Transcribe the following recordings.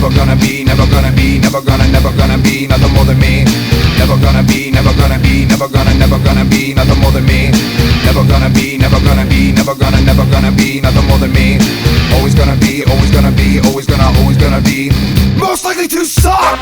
gonna be, never gonna be, never gonna be nothing more than me. Never gonna be, never gonna be, never gonna be nothing more than me. Never gonna be, never gonna be, never gonna be nothing more than me. Always gonna be, always gonna be, always gonna be most likely to suck.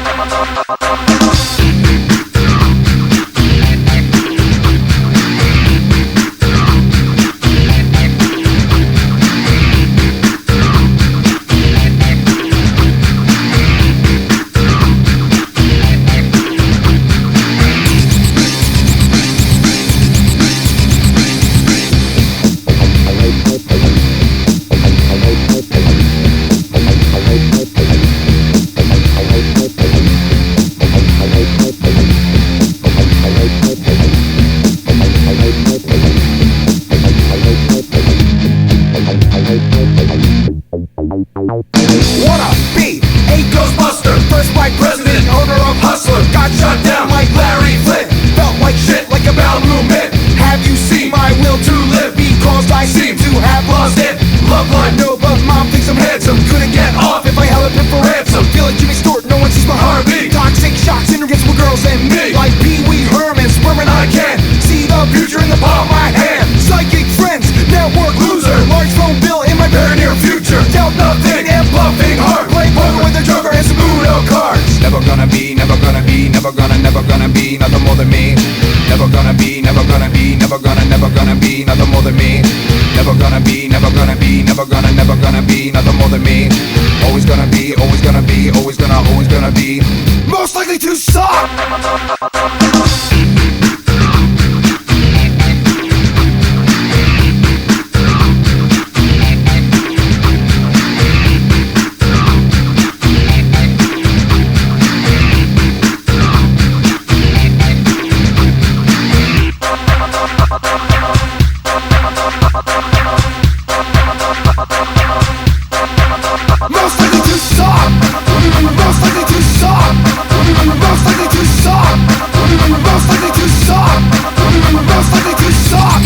Wanna be a Ghostbuster, first white president, owner of Hustler. Got shot down like Larry Flint, felt like shit like a bowel movement. Have you seen my will to live? Because I seem to have lost it. Love line, no, but mom thinks I'm handsome. Couldn't get off if I held a pin for ransom. Feel like Jimmy Stewart, no one sees my heartbeat. Toxic shocks, intergets with girls and me. Like Pee Wee Herman, sperm and I can see the future in the palm of my hand. Psychic friends, network loser, large phone bill in my very near future. Doubt nothing and bluffing hard. Play poker with a joker and some Uno cards. Never gonna be, never gonna be, never gonna be nothing more than me. Never gonna be, never gonna be, never gonna be nothing more than me. Never gonna be, never gonna be, never gonna be nothing more than me. Always gonna be, always gonna be, always gonna be most likely to suck. Most likely to suck. Most likely to suck. Most likely to suck. Most likely to suck. Most likely to suck.